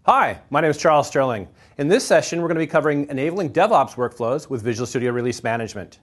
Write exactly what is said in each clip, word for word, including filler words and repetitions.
Hi, my name is Charles Sterling. In this session, we're going to be covering enabling DevOps workflows with Visual Studio Release Management.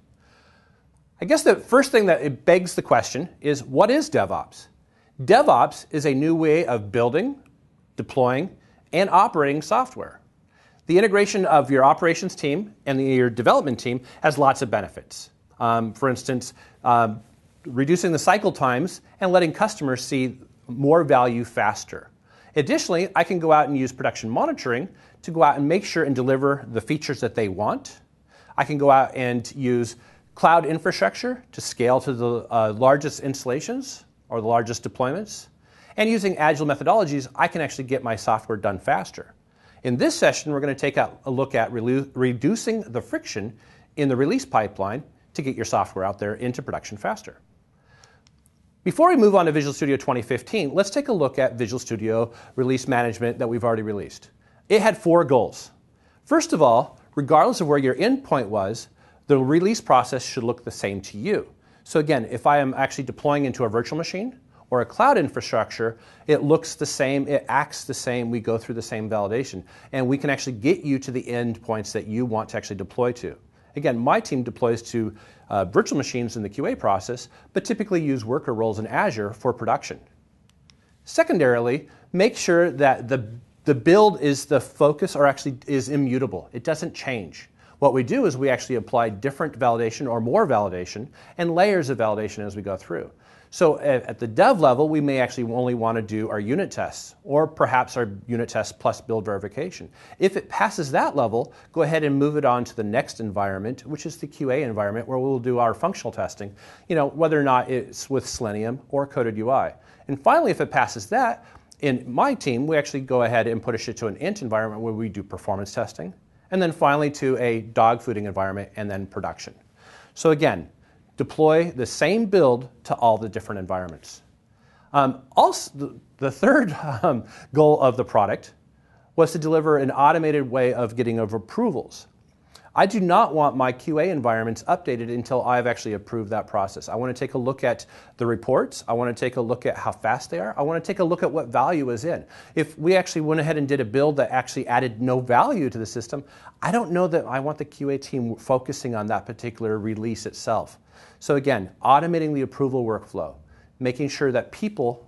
I guess the first thing that it begs the question is, what is DevOps? DevOps is a new way of building, deploying, and operating software. The integration of your operations team and the, your development team has lots of benefits. Um, for instance, um, reducing the cycle times and letting customers see more value faster. Additionally, I can go out and use production monitoring to go out and make sure and deliver the features that they want. I can go out and use cloud infrastructure to scale to the uh, largest installations or the largest deployments. And using agile methodologies, I can actually get my software done faster. In this session, we're going to take a look at re- reducing the friction in the release pipeline to get your software out there into production faster. Before we move on to Visual Studio twenty fifteen, let's take a look at Visual Studio Release Management that we've already released. It had four goals. First of all, regardless of where your endpoint was, the release process should look the same to you. So again, if I am actually deploying into a virtual machine or a cloud infrastructure, it looks the same, it acts the same, we go through the same validation, and we can actually get you to the endpoints that you want to actually deploy to. Again, my team deploys to uh, virtual machines in the Q A process, but typically use worker roles in Azure for production. Secondarily, make sure that the, the build is the focus or actually is immutable. It doesn't change. What we do is we actually apply different validation or more validation and layers of validation as we go through. So at the dev level, we may actually only want to do our unit tests or perhaps our unit tests plus build verification. If it passes that level, go ahead and move it on to the next environment, which is the Q A environment where we'll do our functional testing, you know, whether or not it's with Selenium or Coded U I. And finally, if it passes that, in my team, we actually go ahead and push it to an int environment where we do performance testing, and then finally to a dog fooding environment and then production. So again, deploy the same build to all the different environments. Um, also, the, the third um, goal of the product was to deliver an automated way of getting of approvals. I do not want my Q A environments updated until I've actually approved that process. I want to take a look at the reports. I want to take a look at how fast they are. I want to take a look at what value is in. If we actually went ahead and did a build that actually added no value to the system, I don't know that I want the Q A team focusing on that particular release itself. So again, automating the approval workflow, making sure that people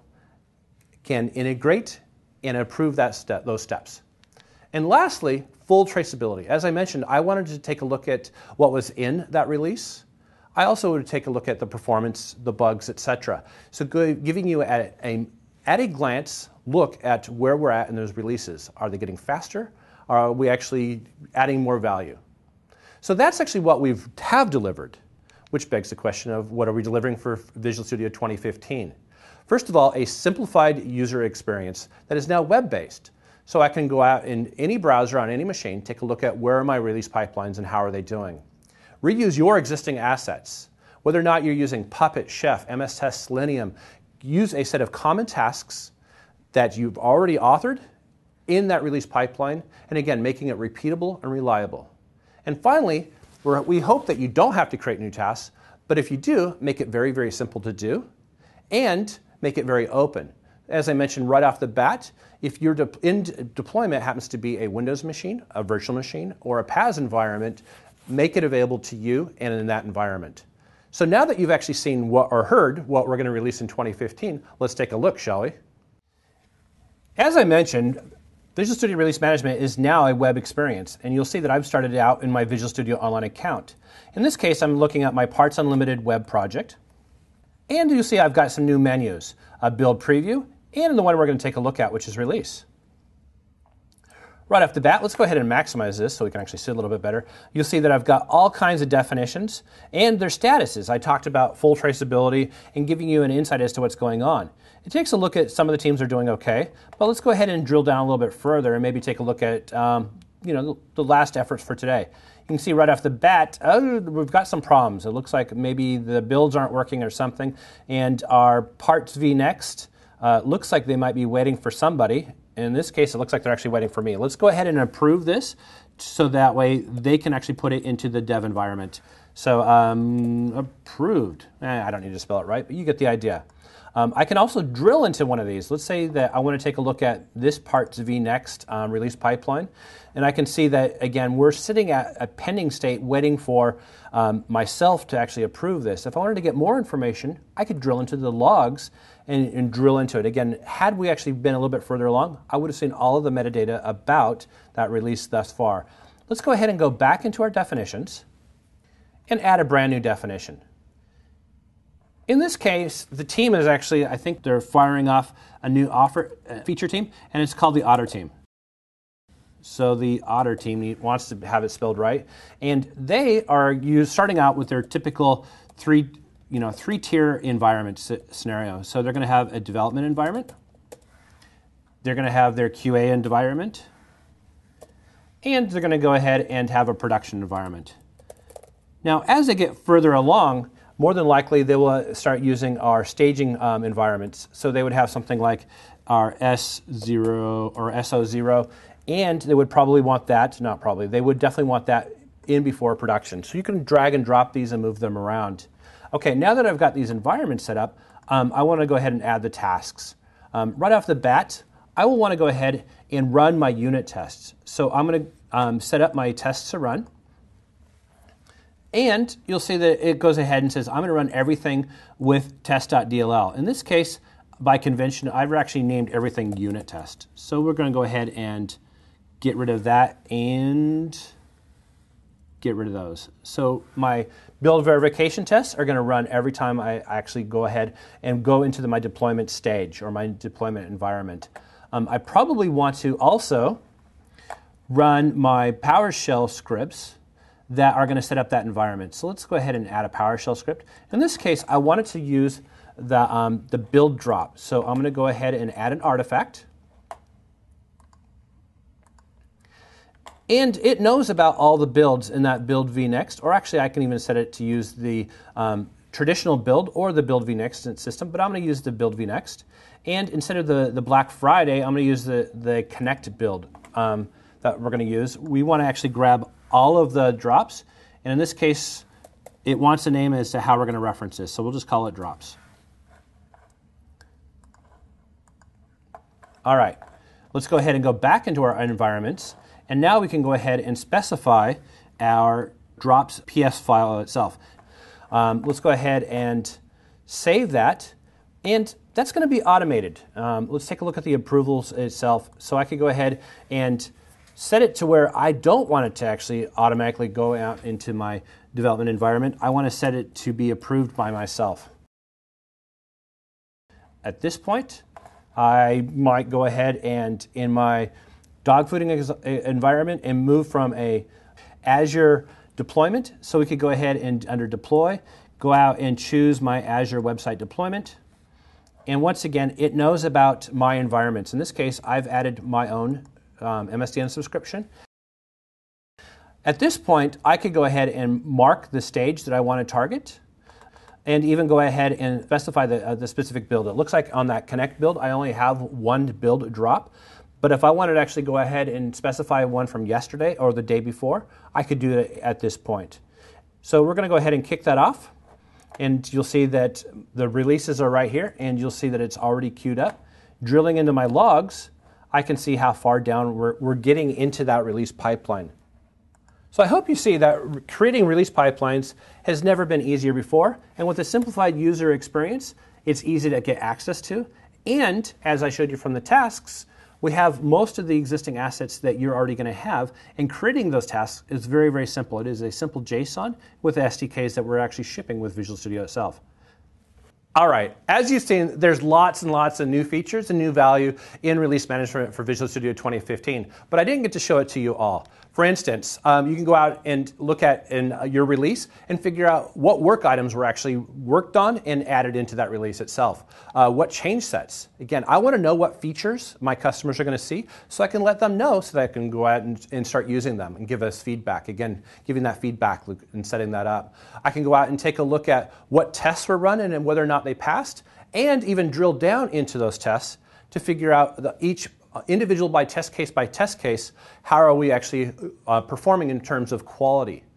can integrate and approve that step, those steps. And lastly, full traceability. As I mentioned, I wanted to take a look at what was in that release. I also would take a look at the performance, the bugs, et cetera. So giving you a, a, at a glance look at where we're at in those releases. Are they getting faster? Are we actually adding more value? So that's actually what we have delivered, which begs the question of what are we delivering for Visual Studio twenty fifteen? First of all, a simplified user experience that is now web-based. So I can go out in any browser on any machine, take a look at where are my release pipelines and how are they doing. Reuse your existing assets. Whether or not you're using Puppet, Chef, M S Test, Selenium, use a set of common tasks that you've already authored in that release pipeline, and again, making it repeatable and reliable. And finally, we're, we hope that you don't have to create new tasks, but if you do, make it very, very simple to do, and make it very open. As I mentioned right off the bat, if your de- in deployment happens to be a Windows machine, a virtual machine, or a P A S environment, make it available to you and in that environment. So now that you've actually seen what, or heard what we're going to release in twenty fifteen, let's take a look, shall we? As I mentioned, Visual Studio Release Management is now a web experience, and you'll see that I've started out in my Visual Studio Online account. In this case, I'm looking at my Parts Unlimited web project, and you'll see I've got some new menus, a build preview, and the one we're going to take a look at, which is release. Right off the bat, let's go ahead and maximize this so we can actually see a little bit better. You'll see that I've got all kinds of definitions and their statuses. I talked about full traceability and giving you an insight as to what's going on. It takes a look at some of the teams are doing okay, but let's go ahead and drill down a little bit further and maybe take a look at um, you know, the last efforts for today. You can see right off the bat, oh, we've got some problems. It looks like maybe the builds aren't working or something, and our parts v next uh, looks like they might be waiting for somebody. In this case, it looks like they're actually waiting for me. Let's go ahead and approve this so that way they can actually put it into the dev environment. So um, approved. Eh, I don't need to spell it right, but you get the idea. Um, I can also drill into one of these. Let's say that I want to take a look at this part's vNext um, release pipeline. And I can see that, again, we're sitting at a pending state waiting for um, myself to actually approve this. If I wanted to get more information, I could drill into the logs and, and drill into it. Again, had we actually been a little bit further along, I would have seen all of the metadata about that release thus far. Let's go ahead and go back into our definitions and add a brand new definition. In this case, the team is actually, I think they're firing off a new offer uh, feature team, and it's called the Otter team. So the Otter team wants to have it spelled right, and they are used, starting out with their typical three, you know, three-tier environment scenario. So they're going to have a development environment, they're going to have their Q A environment, and they're going to go ahead and have a production environment. Now, as they get further along, more than likely they will start using our staging um, environments. So they would have something like our S zero or S O zero, and they would probably want that, not probably, they would definitely want that in before production. So you can drag and drop these and move them around. Okay, now that I've got these environments set up, um, I want to go ahead and add the tasks. Um, right off the bat, I will want to go ahead and run my unit tests. So I'm going to um, set up my tests to run. And you'll see that it goes ahead and says, I'm going to run everything with test.dll. In this case, by convention, I've actually named everything unit test. So we're going to go ahead and get rid of that and get rid of those. So my build verification tests are going to run every time I actually go ahead and go into the, my deployment stage or my deployment environment. Um, I probably want to also run my PowerShell scripts that are going to set up that environment. So let's go ahead and add a PowerShell script. In this case, I wanted to use the, um, the build drop. So I'm going to go ahead and add an artifact. And it knows about all the builds in that build vNext, or actually I can even set it to use the um, traditional build or the build vNext system, but I'm going to use the build vNext. And instead of the, the Black Friday, I'm going to use the, the connect build um, that we're going to use. We want to actually grab all of the drops, and in this case, it wants a name as to how we're going to reference this, so we'll just call it drops. All right, let's go ahead and go back into our environments, and now we can go ahead and specify our drops P S file itself. Um, let's go ahead and save that, and that's going to be automated. Um, let's take a look at the approvals itself. So I could go ahead and set it to where I don't want it to actually automatically go out into my development environment. I want to set it to be approved by myself. At this point, I might go ahead and in my dogfooding environment and move from a Azure deployment. So we could go ahead and under deploy, go out and choose my Azure website deployment. And once again, it knows about my environments. In this case, I've added my own Um, M S D N subscription. At this point, I could go ahead and mark the stage that I want to target and even go ahead and specify the, uh, the specific build. It looks like on that Connect build, I only have one build drop, but if I wanted to actually go ahead and specify one from yesterday or the day before, I could do it at this point. So we're going to go ahead and kick that off, and you'll see that the releases are right here, and you'll see that it's already queued up. Drilling into my logs, I can see how far down we're, we're getting into that release pipeline. So I hope you see that creating release pipelines has never been easier before, and with a simplified user experience, it's easy to get access to. And as I showed you from the tasks, we have most of the existing assets that you're already going to have, and creating those tasks is very, very simple. It is a simple JSON with the S D Ks that we're actually shipping with Visual Studio itself. All right, as you've seen, there's lots and lots of new features and new value in release management for Visual Studio twenty fifteen, but I didn't get to show it to you all. For instance, um, you can go out and look at in uh, your release and figure out what work items were actually worked on and added into that release itself. Uh, what change sets? Again, I want to know what features my customers are going to see so I can let them know so that I can go out and, and start using them and give us feedback. Again, giving that feedback loop and setting that up. I can go out and take a look at what tests were running and whether or not they passed, and even drill down into those tests to figure out the, each individual by test case by test case, how are we actually uh, performing in terms of quality.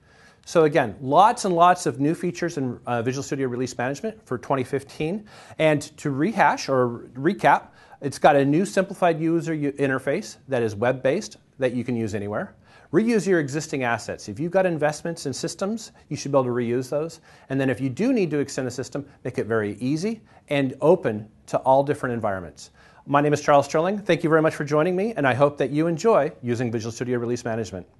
So again, lots and lots of new features in uh, Visual Studio Release Management for twenty fifteen. And to rehash or recap, it's got a new simplified user interface that is web-based that you can use anywhere. Reuse your existing assets. If you've got investments in systems, you should be able to reuse those. And then if you do need to extend a system, make it very easy and open to all different environments. My name is Charles Sterling. Thank you very much for joining me, and I hope that you enjoy using Visual Studio Release Management.